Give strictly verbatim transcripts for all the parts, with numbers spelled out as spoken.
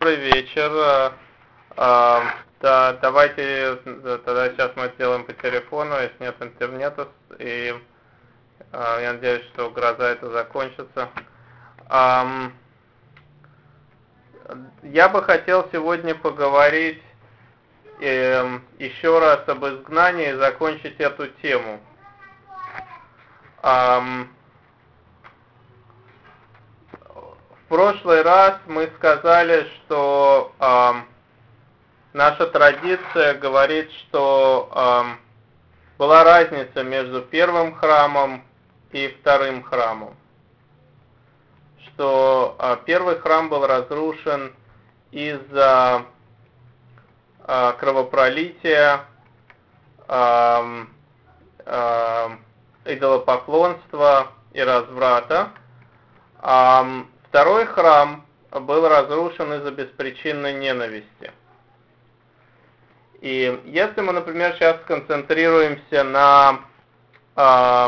Добрый вечер. А, а, да, давайте тогда сейчас мы сделаем по телефону, если нет интернета, и а, я надеюсь, что гроза это закончится. А, я бы хотел сегодня поговорить э, еще раз об изгнании и закончить эту тему. А, в прошлый раз мы сказали, что а, наша традиция говорит, что э, была разница между первым храмом и вторым храмом. Что э, первый храм был разрушен из-за э, кровопролития, э, э, идолопоклонства и разврата. А второй храм был разрушен из-за беспричинной ненависти. И если мы, например, сейчас сконцентрируемся на, э,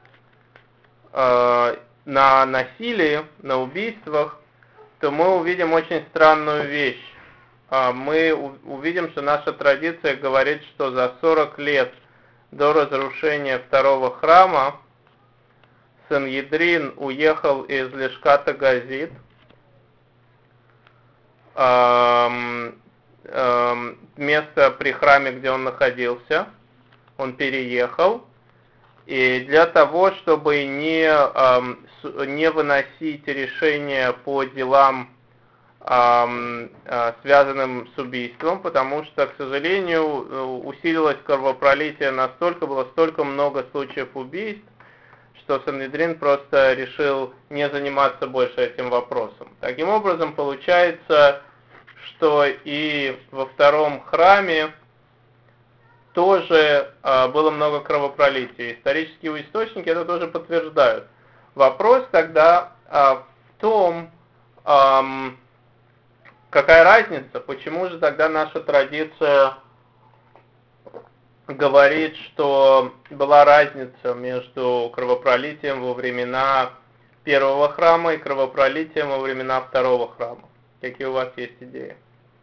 э, на насилии, на убийствах, то мы увидим очень странную вещь. Э, мы у- увидим, что наша традиция говорит, что за сорок лет до разрушения второго храма Синедрин уехал из Лешката Газит, э, место при храме, где он находился, он переехал, и для того, чтобы не, не выносить решения по делам, связанным с убийством, потому что, к сожалению, усилилось кровопролитие настолько, было столько много случаев убийств, что Синедрин просто решил не заниматься больше этим вопросом. Таким образом, получается, что и во втором храме тоже э, было много кровопролития. Исторические источники это тоже подтверждают. Вопрос тогда э, в том, э, какая разница, почему же тогда наша традиция говорит, что была разница между кровопролитием во времена первого храма и кровопролитием во времена второго храма. Какие у вас есть идеи?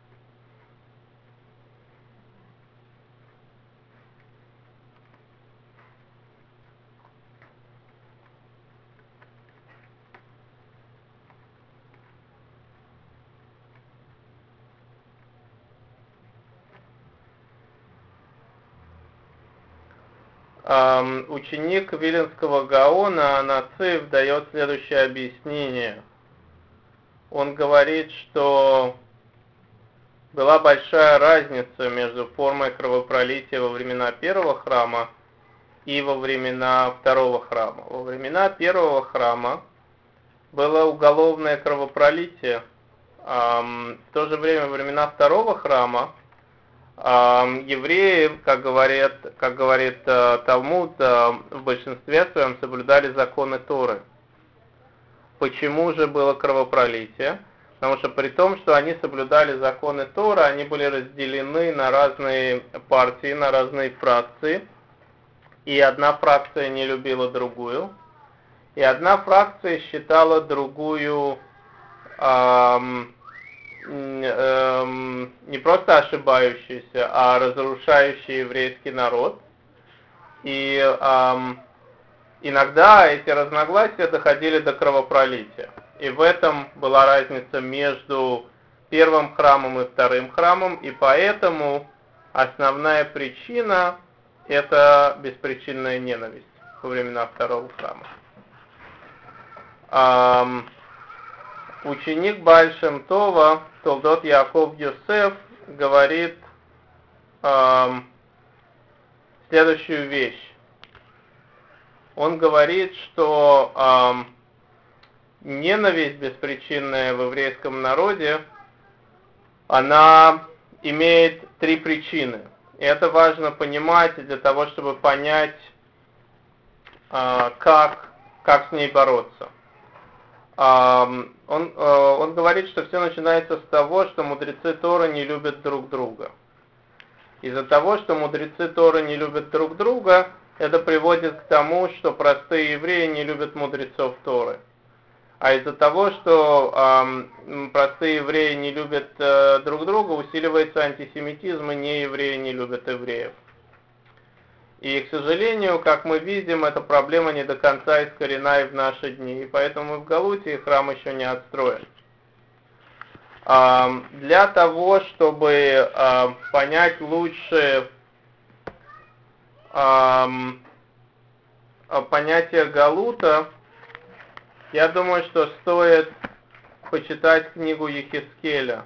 Um, ученик Виленского Гаона Анацив дает следующее объяснение. Он говорит, что была большая разница между формой кровопролития во времена первого храма и во времена второго храма. Во времена первого храма было уголовное кровопролитие. В то же время во времена второго храма евреи, как говорит, как говорит Талмуд, в большинстве своем соблюдали законы Торы. Почему же было кровопролитие? Потому что при том, что они соблюдали законы Тора, они были разделены на разные партии, на разные фракции. И одна фракция не любила другую. И одна фракция считала другую эм, эм, не просто ошибающейся, а разрушающей еврейский народ. И эм, иногда эти разногласия доходили до кровопролития. И в этом была разница между первым храмом и вторым храмом, и поэтому основная причина – это беспричинная ненависть во времена второго храма. Um, ученик Бааль Шем Това, Толдот Яаков Йосеф, говорит um, следующую вещь. Он говорит, что um, ненависть беспричинная в еврейском народе, она имеет три причины. И это важно понимать для того, чтобы понять, uh, как, как с ней бороться. Um, он, uh, он говорит, что все начинается с того, что мудрецы Торы не любят друг друга. Из-за того, что мудрецы Торы не любят друг друга, это приводит к тому, что простые евреи не любят мудрецов Торы. А из-за того, что э, простые евреи не любят э, друг друга, усиливается антисемитизм, и не евреи не любят евреев. И, к сожалению, как мы видим, эта проблема не до конца искорена и в наши дни, и поэтому в Галутии храм еще не отстроен. Э, для того, чтобы э, понять лучше э, понятие Галута, я думаю, что стоит почитать книгу Ехескеля.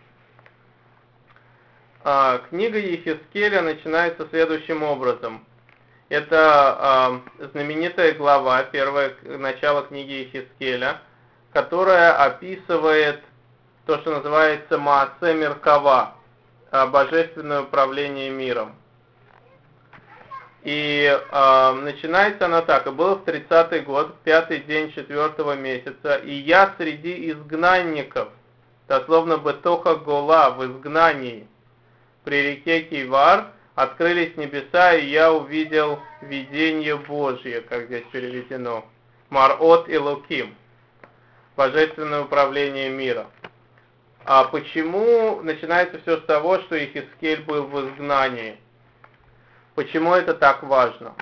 А, книга Ехескеля начинается следующим образом. Это а, знаменитая глава, первое начало книги Ехескеля, которая описывает то, что называется Маасе Меркава, божественное управление миром. И э, начинается она так: «И было в тридцатый год, пятый день четвертого месяца, и я среди изгнанников, дословно бетоха гола, в изгнании, при реке Кивар, открылись небеса, и я увидел видение Божье», как здесь переведено, «Марот Элоким», божественное управление мира. А почему начинается все с того, что Ехескель был в изгнании? Почему это так важно?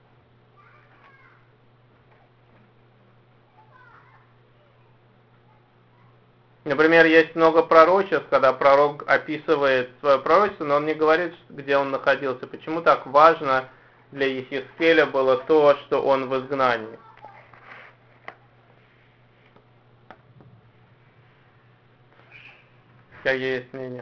Например, есть много пророчеств, когда пророк описывает свое пророчество, но он не говорит, где он находился. Почему так важно для Ехескеля было то, что он в изгнании? Какие есть мнения?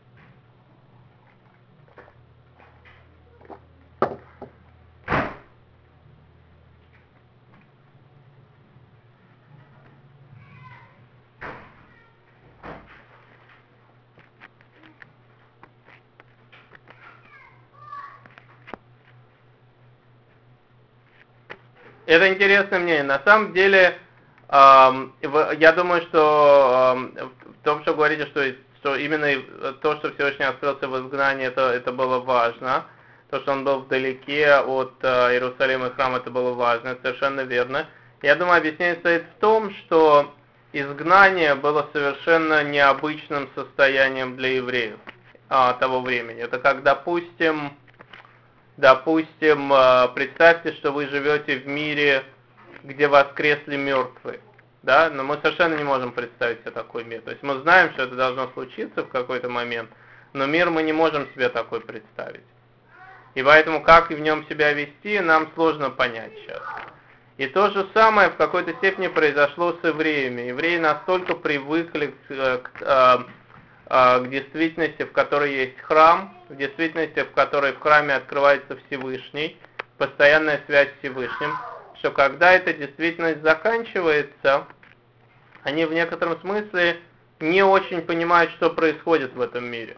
Это интересное мнение. На самом деле, эм, я думаю, что эм, в том, что говорите, что, что именно то, что Всевышний открылся в изгнании, это, это было важно. То, что он был вдалеке от э, Иерусалима и храма, это было важно, это совершенно верно. Я думаю, объяснение стоит в том, что изгнание было совершенно необычным состоянием для евреев э, того времени. Это как, допустим, Допустим, представьте, что вы живете в мире, где воскресли мертвые, да, но мы совершенно не можем представить себе такой мир. То есть мы знаем, что это должно случиться в какой-то момент, но мир мы не можем себе такой представить. И поэтому, как в нем себя вести, нам сложно понять сейчас. И то же самое в какой-то степени произошло с евреями. Евреи настолько привыкли к, к к действительности, в которой есть храм, в действительности, в которой в храме открывается Всевышний, постоянная связь с Всевышним, что когда эта действительность заканчивается, они в некотором смысле не очень понимают, что происходит в этом мире.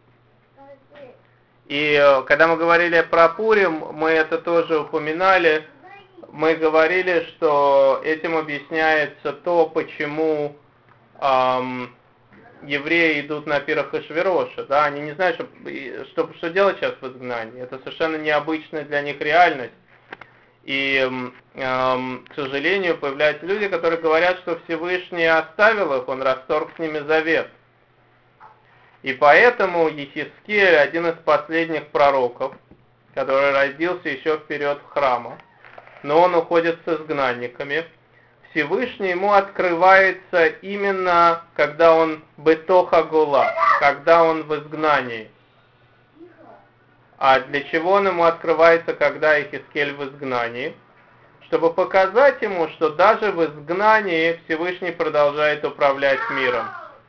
И когда мы говорили про Пурим, мы это тоже упоминали, мы говорили, что этим объясняется то, почему эм, евреи идут на пир Ахашвероша, да, они не знают, что, что, что делать сейчас в изгнании. Это совершенно необычная для них реальность. И, эм, к сожалению, появляются люди, которые говорят, что Всевышний оставил их, он расторг с ними завет. И поэтому Ехескель, один из последних пророков, который родился еще вперед в храма, но он уходит с изгнанниками, Всевышний ему открывается именно, когда он бетоха гола, когда он в изгнании. А для чего он ему открывается, когда Ехескель в изгнании? Чтобы показать ему, что даже в изгнании Всевышний продолжает управлять миром.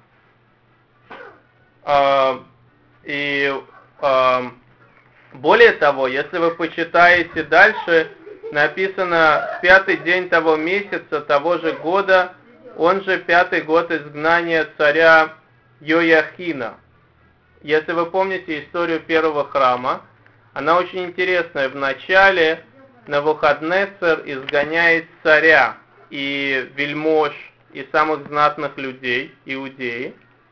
И более того, если вы почитаете дальше, написано в пятый день того месяца, того же года, он же пятый год изгнания царя Йояхина. Если вы помните историю первого храма, она очень интересная. Вначале Навуходнецер изгоняет царя и вельмож, и самых знатных людей, иудеи,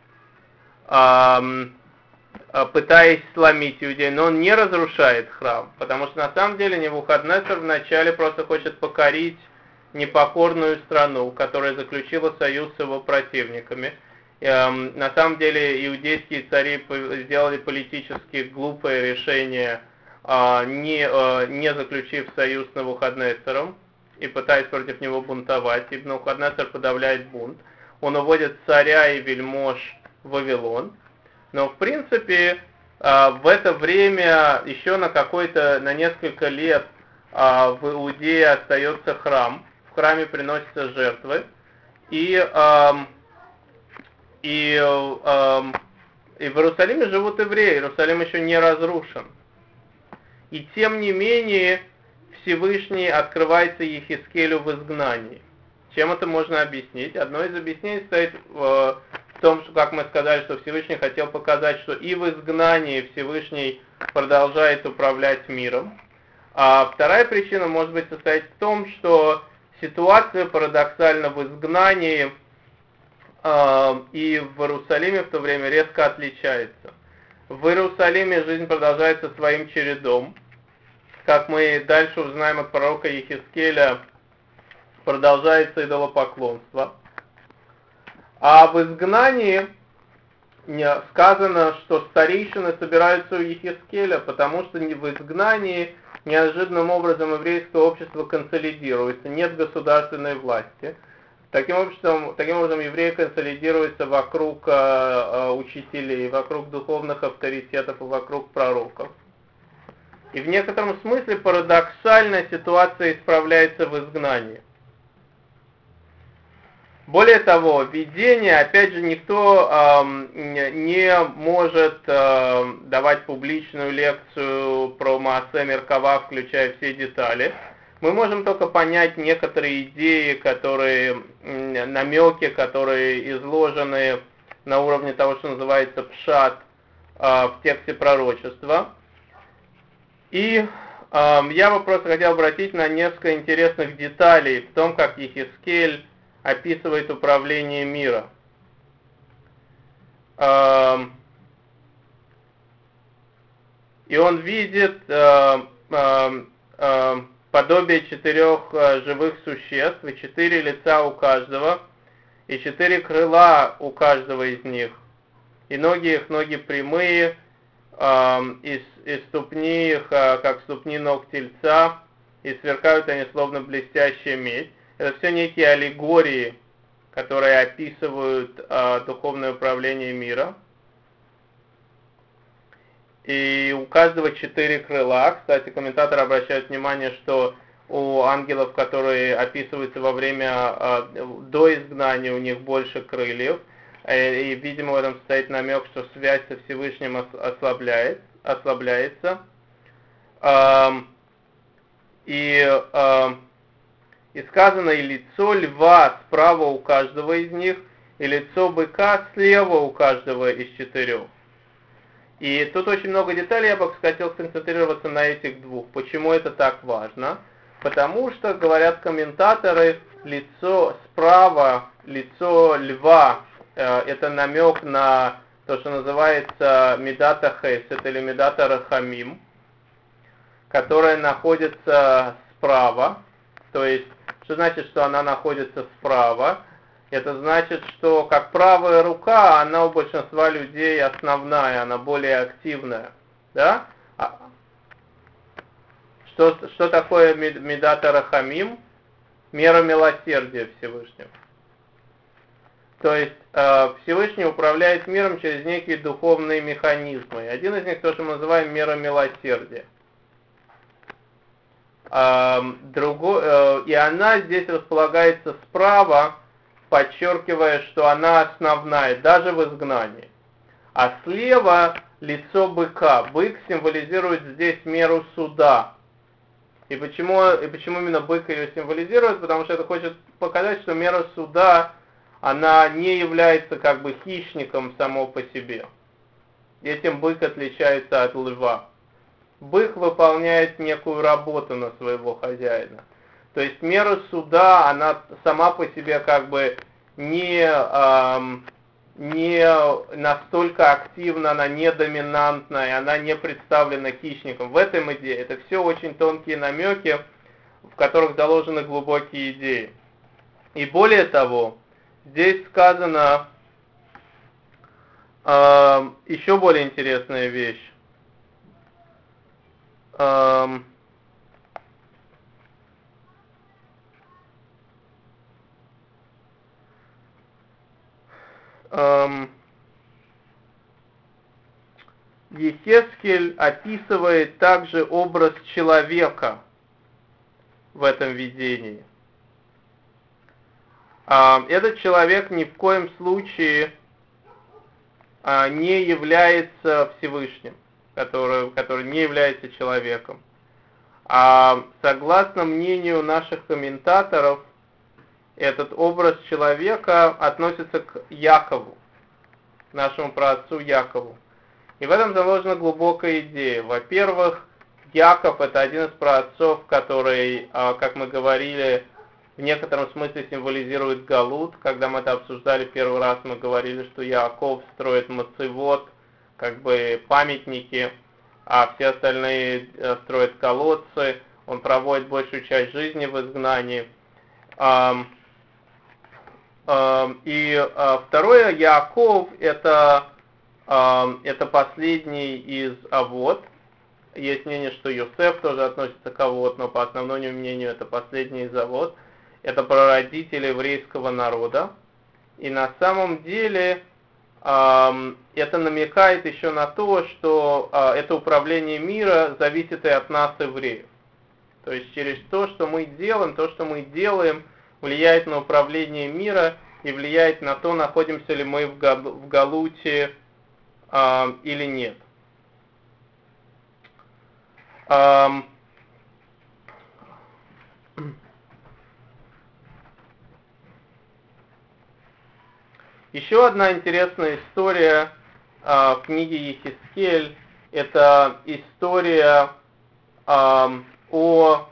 пытаясь сломить иудеев, но он не разрушает храм, потому что на самом деле Навуходнецер вначале просто хочет покорить непокорную страну, которая заключила союз с его противниками. На самом деле иудейские цари сделали политически глупое решение, не, не заключив союз с Навуходнецером и пытаясь против него бунтовать. И Навуходнецер подавляет бунт. Он уводит царя и вельмож в Вавилон. Но в принципе в это время еще на какой-то, на несколько лет в Иудее остается храм. В храме приносятся жертвы. И И, э, и в Иерусалиме живут евреи, Иерусалим еще не разрушен. И тем не менее Всевышний открывается Ехискелю в изгнании. Чем это можно объяснить? Одно из объяснений стоит в, в том, что, как мы сказали, что Всевышний хотел показать, что и в изгнании Всевышний продолжает управлять миром. А вторая причина может быть состоять в том, что ситуация парадоксально в изгнании и в Иерусалиме в то время резко отличается. В Иерусалиме жизнь продолжается своим чередом. Как мы дальше узнаем от пророка Ехискеля, продолжается идолопоклонство. А в изгнании сказано, что старейшины собираются у Ехискеля, потому что в изгнании неожиданным образом еврейское общество консолидируется, нет государственной власти. Таким образом, таким образом евреи консолидируются вокруг э, учителей, вокруг духовных авторитетов и вокруг пророков. И в некотором смысле парадоксально ситуация исправляется в изгнании. Более того, видение, опять же, никто э, не может э, давать публичную лекцию про Маасе Меркава, включая все детали. Мы можем только понять некоторые идеи, которые, намеки, которые изложены на уровне того, что называется пшат в тексте пророчества. И э, я бы просто хотел обратить на несколько интересных деталей в том, как Ехискель описывает управление мира. Э, и он видит э, э, э, подобие четырех э, живых существ, и четыре лица у каждого, и четыре крыла у каждого из них. И ноги их, ноги прямые, э, и, и ступни их, э, как ступни ног тельца, и сверкают они словно блестящая медь. Это все некие аллегории, которые описывают э, духовное управление мира. И у каждого четыре крыла. Кстати, комментаторы обращают внимание, что у ангелов, которые описываются во время, э, до изгнания, у них больше крыльев. Э, и, видимо, в этом стоит намек, что связь со Всевышним ослабляет, ослабляется. Э, и, э, и сказано, и лицо льва справа у каждого из них, и лицо быка слева у каждого из четырех. И тут очень много деталей, я бы хотел сконцентрироваться на этих двух. Почему это так важно? Потому что, говорят комментаторы, лицо справа, лицо льва, э, это намек на то, что называется медата хесед или медата рахамим, которая находится справа. То есть, что значит, что она находится справа? Это значит, что как правая рука, она у большинства людей основная, она более активная. Да? Что, что такое медата рахамим? Мера милосердия Всевышнего. То есть Всевышний управляет миром через некие духовные механизмы. Один из них то, что мы называем мера милосердия. Другой, и она здесь располагается справа, подчеркивая, что она основная, даже в изгнании. А слева лицо быка. Бык символизирует здесь меру суда. И почему, и почему именно бык ее символизирует? Потому что это хочет показать, что мера суда, она не является как бы хищником само по себе. Этим бык отличается от льва. Бык выполняет некую работу на своего хозяина. То есть мера суда, она сама по себе как бы не, эм, не настолько активна, она не доминантная, она не представлена хищником. В этом идее это все очень тонкие намеки в которых заложены глубокие идеи. И более того, здесь сказано э, еще более интересная вещь. Э, э, Ехескель описывает также образ человека в этом видении. Этот человек ни в коем случае не является Всевышним, который, который не является человеком. А согласно мнению наших комментаторов, этот образ человека относится к Якову, нашему праотцу Якову. И в этом заложена глубокая идея. Во-первых, Яков — это один из праотцов, который, как мы говорили, в некотором смысле символизирует Галут. Когда мы это обсуждали первый раз, мы говорили, что Яаков строит мацевот, как бы памятники, а все остальные строят колодцы. Он проводит большую часть жизни в изгнании. И второе, Яаков — это это последний из Авот. Есть мнение, что Йосеф тоже относится к Авот, но по основному мнению это последний из Авот. Это прародитель еврейского народа. И на самом деле это намекает еще на то, что это управление мира зависит и от нас, евреев. То есть через то, что мы делаем, то, что мы делаем, влияет на управление мира и влияет на то, находимся ли мы в Галуте или нет. Еще одна интересная история в книге Ехескель — это история о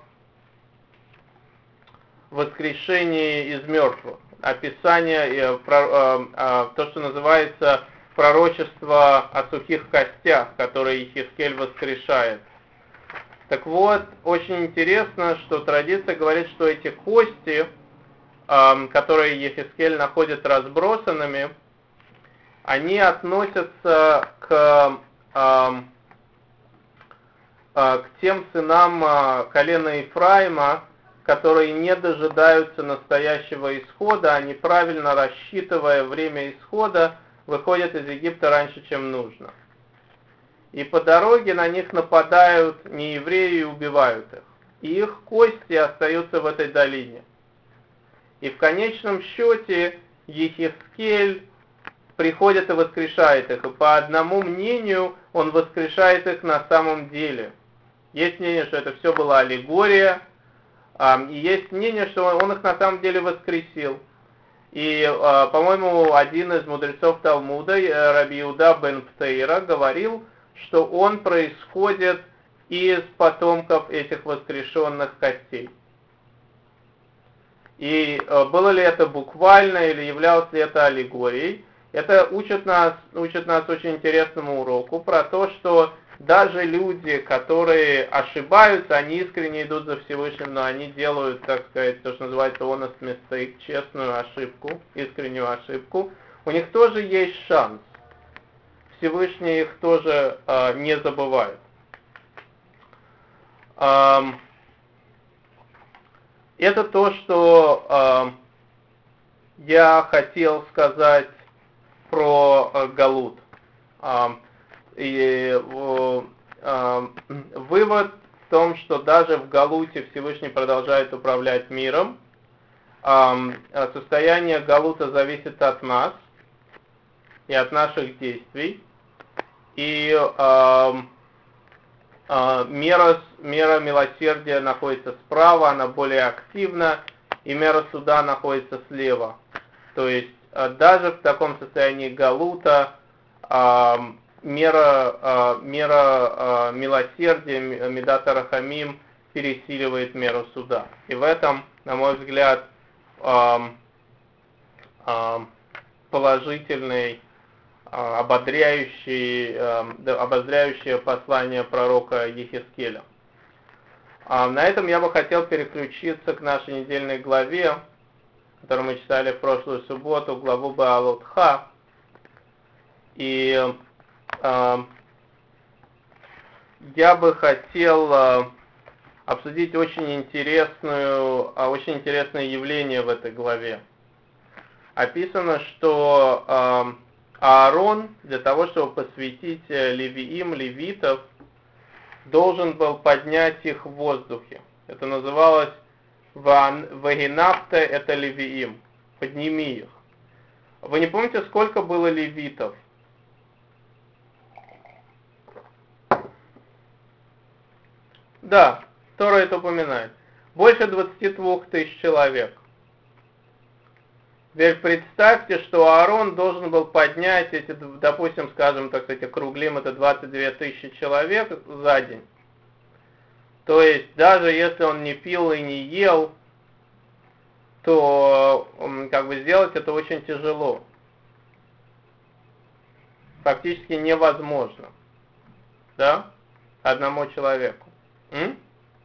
воскрешении из мертвых. Описание, то, что называется пророчество о сухих костях, которые Ехескель воскрешает. Так вот, очень интересно, что традиция говорит, что эти кости, которые Ехескель находит разбросанными, они относятся к, к тем сынам колена Ефраима, которые не дожидаются настоящего исхода, они, правильно рассчитывая время исхода, выходят из Египта раньше, чем нужно. И по дороге на них нападают неевреи и убивают их. И их кости остаются в этой долине. И в конечном счете Ехескель приходит и воскрешает их. И по одному мнению он воскрешает их на самом деле. Есть мнение, что это все была аллегория, и есть мнение, что он их на самом деле воскресил. И, по-моему, один из мудрецов Талмуда, Раби Иуда бен Птейра, говорил, что он происходит из потомков этих воскрешенных костей. И было ли это буквально или являлось ли это аллегорией, это учит нас, учит нас очень интересному уроку про то, что даже люди, которые ошибаются, они искренне идут за Всевышним, но они делают, так сказать, то, что называется honest mistake, честную ошибку, искреннюю ошибку, у них тоже есть шанс. Всевышний их тоже э, не забывает. Эм, это то, что э, я хотел сказать про э, Галут. Э, и э, э, вывод в том, что даже в Галуте Всевышний продолжает управлять миром. Э, состояние Галута зависит от нас и от наших действий. И э, э, мера, мера милосердия находится справа, она более активна, и мера суда находится слева. То есть э, даже в таком состоянии Галута э, мера, э, мера э, милосердия, Мидат Рахамим, пересиливает меру суда. И в этом, на мой взгляд, э, э, положительный ободряющее, ободряющее послание пророка Ехескеля. А на этом я бы хотел переключиться к нашей недельной главе, которую мы читали в прошлую субботу, главу Баалот-Ха. И э, я бы хотел э, обсудить очень интересную, э, очень интересное явление в этой главе. Описано, что э, Аарон для того, чтобы посвятить левиим, левитов, должен был поднять их в воздухе. Это называлось «Вагинапте» — это левиим. Подними их. Вы не помните, сколько было левитов? Да, Тора это упоминает. Больше двадцати двух тысяч человек. Теперь представьте, что Аарон должен был поднять эти, допустим, скажем, так сказать, округлим, это двадцать две тысячи человек за день. То есть, даже если он не пил и не ел, то как бы сделать это очень тяжело. Фактически невозможно. Да? Одному человеку. М?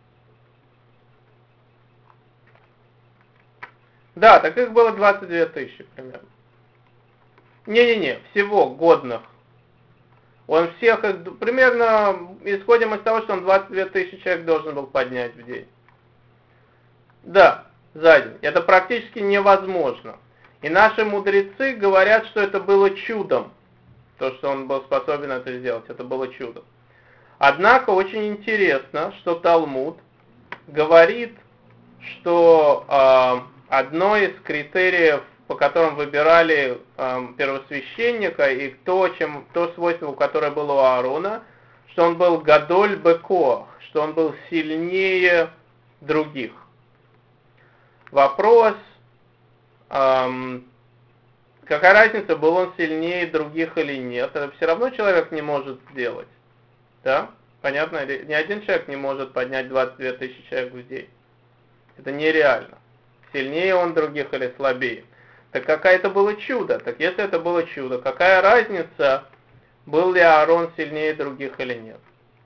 Да, так их было двадцать две тысячи примерно. Не-не-не, всего годных. Он всех их, примерно, исходим из того, что он двадцать две тысячи человек должен был поднять в день. Да, за день. Это практически невозможно. И наши мудрецы говорят, что это было чудом. То, что он был способен это сделать, это было чудом. Однако очень интересно, что Талмуд говорит, что э, одно из критериев, по которым выбирали э, первосвященника, и то, чем, то свойство, которое было у Аарона, что он был гадоль бекоах, что он был сильнее других. Вопрос, э, какая разница, был он сильнее других или нет, это все равно человек не может сделать. Да? Понятно? Ни один человек не может поднять двадцать две тысячи человек в день. Это нереально. Сильнее он других или слабее. Так какая это было чудо? Так если это было чудо, какая разница, был ли Аарон сильнее других или нет?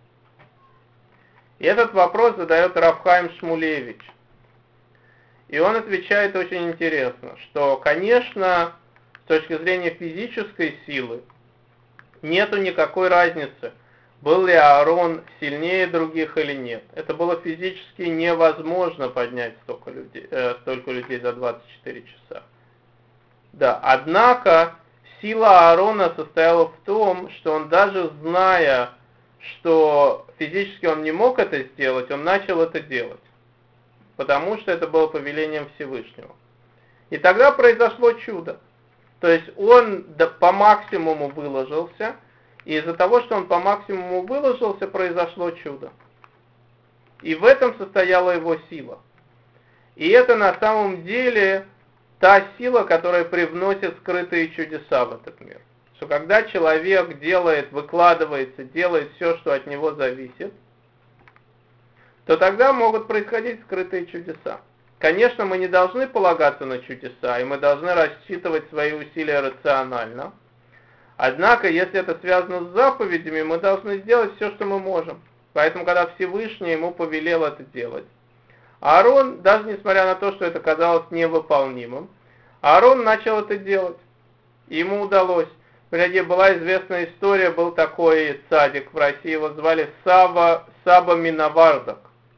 И этот вопрос задает Рав Хаим Шмулевич. И он отвечает очень интересно, что, конечно, с точки зрения физической силы, нету никакой разницы, был ли Аарон сильнее других или нет. Это было физически невозможно поднять столько людей, э, столько людей за двадцать четыре часа. Да, однако сила Аарона состояла в том, что он даже зная, что физически он не мог это сделать, он начал это делать. Потому что это было повелением Всевышнего. И тогда произошло чудо. То есть он по максимуму выложился, и из-за того, что он по максимуму выложился, произошло чудо. И в этом состояла его сила. И это на самом деле та сила, которая привносит скрытые чудеса в этот мир. Что когда человек делает, выкладывается, делает все, что от него зависит, то тогда могут происходить скрытые чудеса. Конечно, мы не должны полагаться на чудеса, и мы должны рассчитывать свои усилия рационально. Однако, если это связано с заповедями, мы должны сделать все, что мы можем. Поэтому, когда Всевышний ему повелел это делать, Аарон, даже несмотря на то, что это казалось невыполнимым, Аарон начал это делать. И ему удалось. Где была известная история, был такой цадик в России, его звали Сава, Саба Минавардок.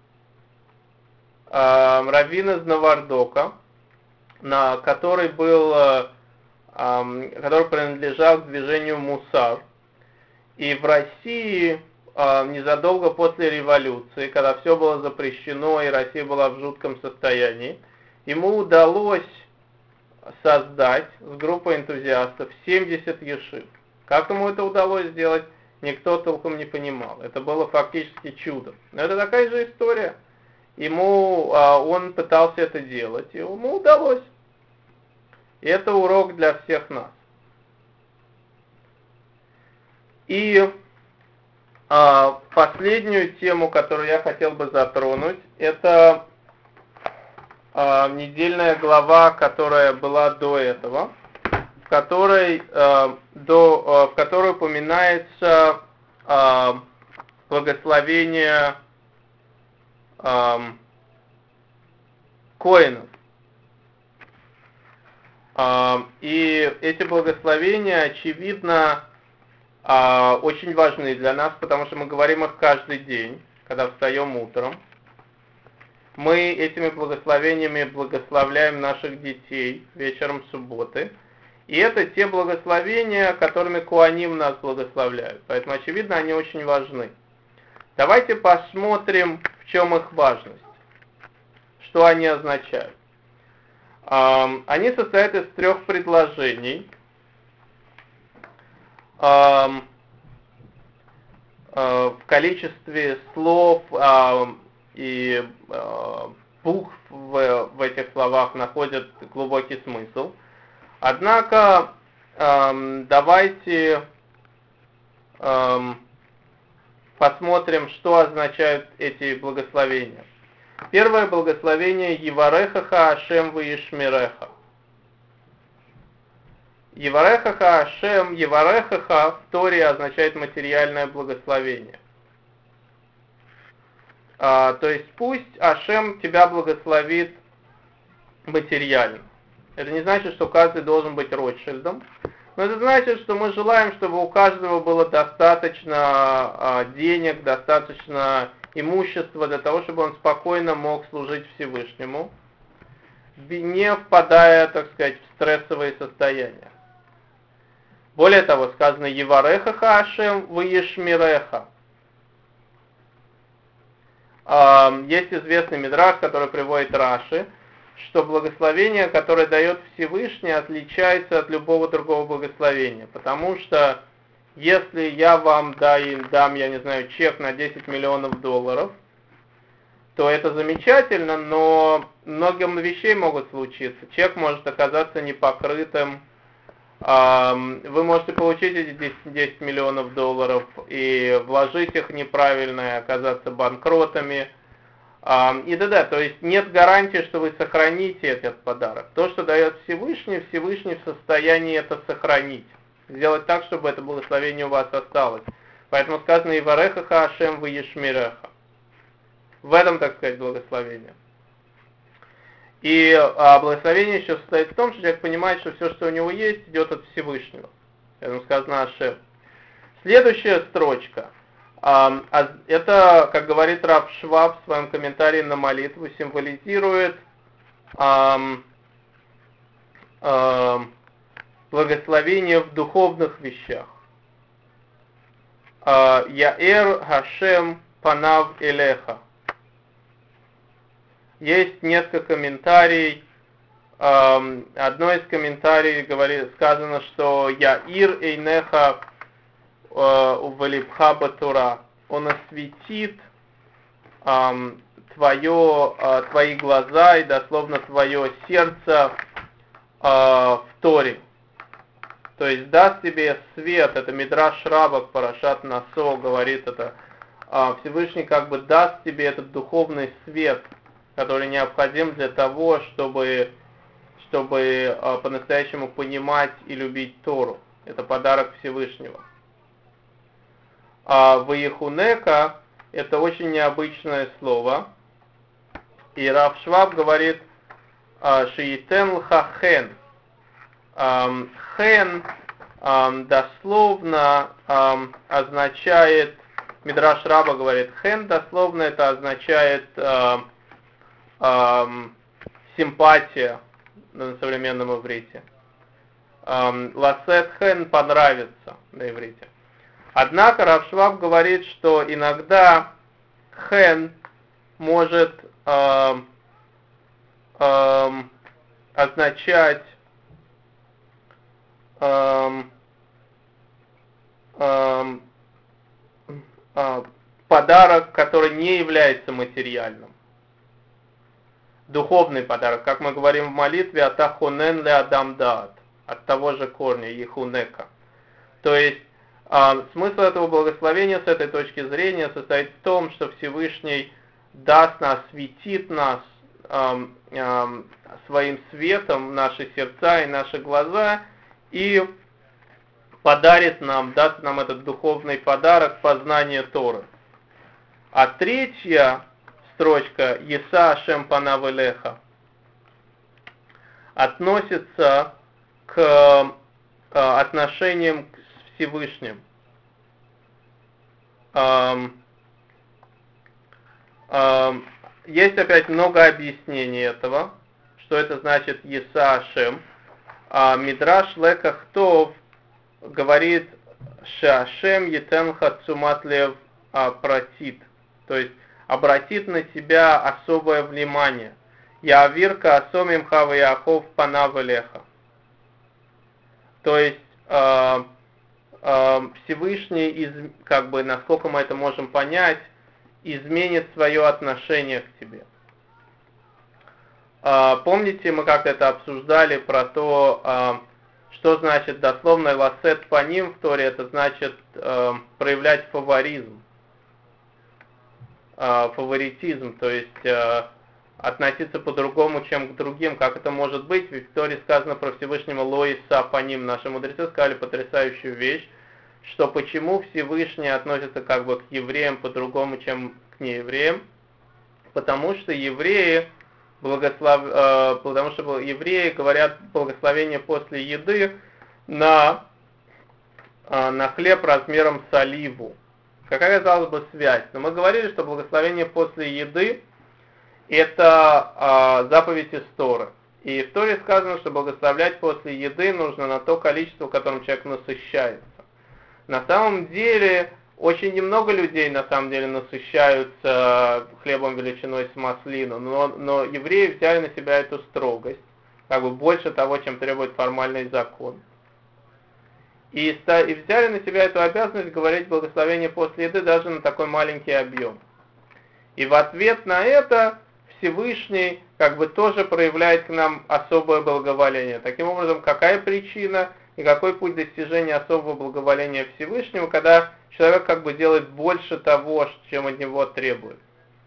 Э, раввин из Навардока, на, который был... который принадлежал к движению Мусар. И в России незадолго после революции, когда все было запрещено и Россия была в жутком состоянии, ему удалось создать с группой энтузиастов семьдесят ешив. Как ему это удалось сделать, никто толком не понимал. Это было фактически чудо. Но это такая же история. Ему, он пытался это делать, и ему удалось. И это урок для всех нас. И а, последнюю тему, которую я хотел бы затронуть, это а, недельная глава, которая была до этого, в которой, а, до, а, в которой упоминается а, благословение эм, коинов. Эм, и эти благословения, очевидно, э, очень важны для нас, потому что мы говорим их каждый день, когда встаем утром. Мы этими благословениями благословляем наших детей вечером субботы. И это те благословения, которыми Коаним нас благословляют. Поэтому, очевидно, они очень важны. Давайте посмотрим, в чем их важность. Что они означают. Они состоят из трех предложений. В количестве слов и букв в, в этих словах находят глубокий смысл. Однако эм, давайте эм, посмотрим, что означают эти благословения. Первое благословение Еварехаха Ашем Ваишмиреха. Еварехаха Ашем, Еварехаха в Торе означает материальное благословение. А, то есть пусть Ашем тебя благословит материально. Это не значит, что каждый должен быть Ротшильдом, но это значит, что мы желаем, чтобы у каждого было достаточно а, денег, достаточно имущества для того, чтобы он спокойно мог служить Всевышнему, не впадая, так сказать, в стрессовые состояния. Более того, сказано «Еварехаха Ашем ваешмиреха». Есть известный мидраш, который приводит Раши, что благословение, которое дает Всевышний, отличается от любого другого благословения. Потому что если я вам дам, дам, я не знаю, чек на десять миллионов долларов, то это замечательно, но многим вещей могут случиться. Чек может оказаться непокрытым. Вы можете получить эти десять миллионов долларов и вложить их неправильно, и оказаться банкротами. И да-да, то есть нет гарантии, что вы сохраните этот подарок. То, что дает Всевышний, Всевышний в состоянии это сохранить. Сделать так, чтобы это благословение у вас осталось. Поэтому сказано «Иварехаха Ашем ваешмиреха». В этом, так сказать, благословение. И а, благословение еще состоит в том, что человек понимает, что все, что у него есть, идет от Всевышнего. Поэтому сказано Ашем. Следующая строчка. Это, как говорит Рав Шваб в своем комментарии на молитву, символизирует эм, эм, благословение в духовных вещах. Яэр Хашем Панав Элеха. Есть несколько комментариев. Эм, одно из комментариев говорит, сказано, что Яир Эйнеха Увалибха Батура, он осветит эм, твое, э, твои глаза и дословно твое сердце э, в Торе. То есть даст тебе свет, это Мидраш Рабак, Парашат Насо говорит это, э, Всевышний как бы даст тебе этот духовный свет, который необходим для того, чтобы, чтобы э, по-настоящему понимать и любить Тору. Это подарок Всевышнего. А «ваехунека» — это очень необычное слово. И Рав Шваб говорит «шиитен лха хен». Хен дословно означает, Мидраш Раба говорит, хен дословно это означает симпатия на современном иврите. Ласет хен — понравится на иврите. Однако Рав Шваб говорит, что иногда хен может э, э, означать э, э, э, подарок, который не является материальным. Духовный подарок, как мы говорим в молитве, «Атахунен ле адам даат», от того же корня, «ехунека». То есть, А, смысл этого благословения с этой точки зрения состоит в том, что Всевышний даст нас, осветит нас эм, эм, своим светом наши сердца и наши глаза и подарит нам, даст нам этот духовный подарок познания Торы. А третья строчка «Еса Ашем панав элеха» относится к э, отношениям с Всевышним. Эм, эм, есть опять много объяснений этого, что это значит «Еса Ашем». А Мидраш Леках Тов говорит «Шашем етенха цумат лев пратит», то есть обратит на тебя особое внимание. «Яавирка асомим хава Яаков панав элеха». То есть э, э, Всевышний, из, как бы, насколько мы это можем понять, изменит свое отношение к тебе. Э, помните, мы как-то это обсуждали про то, э, что значит дословно ласет паним в Торе, это значит э, проявлять фаворизм, э, фаворитизм, то есть э, относиться по-другому, чем к другим. Как это может быть? Ведь в Торе сказано про Всевышнего Лоиса паним. Наши мудрецы сказали потрясающую вещь, что почему Всевышний относится как бы к евреям по-другому, чем к неевреям. Потому что евреи Благослов... Э, потому что евреи говорят благословение после еды на, э, на хлеб размером с оливу. Какая, казалось бы, связь? Но мы говорили, что благословение после еды это э, заповедь из Торы. И в Торе сказано, что благословлять после еды нужно на то количество, которым человек насыщается. На самом деле, очень немного людей на самом деле насыщаются хлебом величиной с маслину, но, но евреи взяли на себя эту строгость, как бы больше того, чем требует формальный закон. И, и взяли на себя эту обязанность говорить благословение после еды даже на такой маленький объем. И в ответ на это Всевышний как бы тоже проявляет к нам особое благоволение. Таким образом, какая причина и какой путь достижения особого благоволения Всевышнего, когда человек как бы делает больше того, чем от него требует.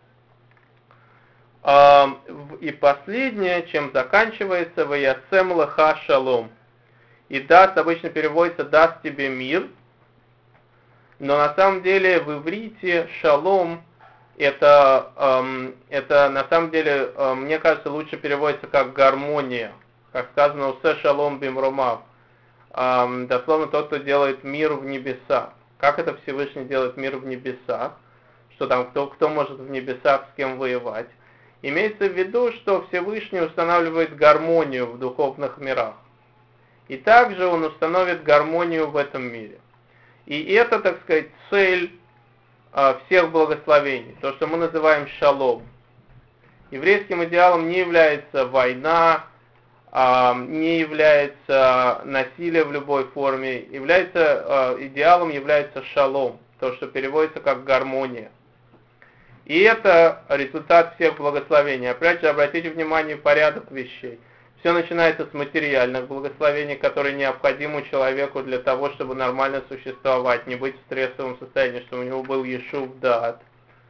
И последнее, чем заканчивается, «Ваясем леха шалом». И даст, обычно переводится «даст тебе мир», но на самом деле в иврите «шалом» это, эм, это на самом деле, э, мне кажется, лучше переводится как «гармония», как сказано «усе шалом бимромав». Эм, дословно тот, кто делает мир в небесах. Как это Всевышний делает мир в небесах? Что там, кто, кто может в небесах с кем воевать? Имеется в виду, что Всевышний устанавливает гармонию в духовных мирах. И также он установит гармонию в этом мире. И это, так сказать, цель э, всех благословений. То, что мы называем шалом. Еврейским идеалом не является война, не является насилие в любой форме, является, идеалом является шалом, то, что переводится как гармония. И это результат всех благословений. Опять же, обратите внимание в порядок вещей. Все начинается с материальных благословений, которые необходимы человеку для того, чтобы нормально существовать, не быть в стрессовом состоянии, чтобы у него был ешув даат,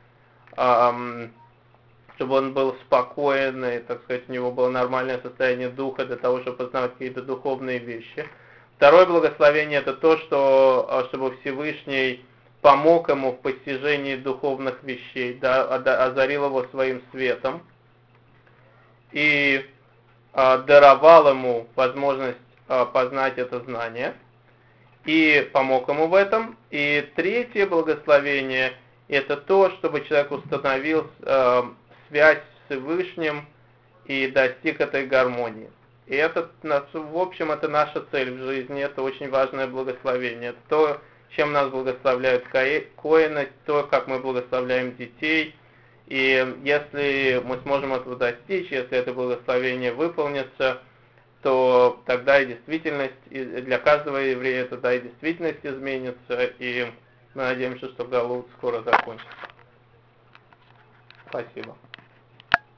чтобы он был спокоен, и, так сказать, у него было нормальное состояние духа для того, чтобы познавать какие-то духовные вещи. Второе благословение – это то, что, чтобы Всевышний помог ему в постижении духовных вещей, да, озарил его своим светом и а, даровал ему возможность а, познать это знание, и помог ему в этом. И третье благословение – это то, чтобы человек установил а, связь с Всевышним и достиг этой гармонии. И это, в общем, это наша цель в жизни, это очень важное благословение. Это то, чем нас благословляют коэны, то, как мы благословляем детей. И если мы сможем этого достичь, если это благословение выполнится, то тогда и действительность, и для каждого еврея тогда и действительность изменится, и мы надеемся, что Галут скоро закончится. Спасибо.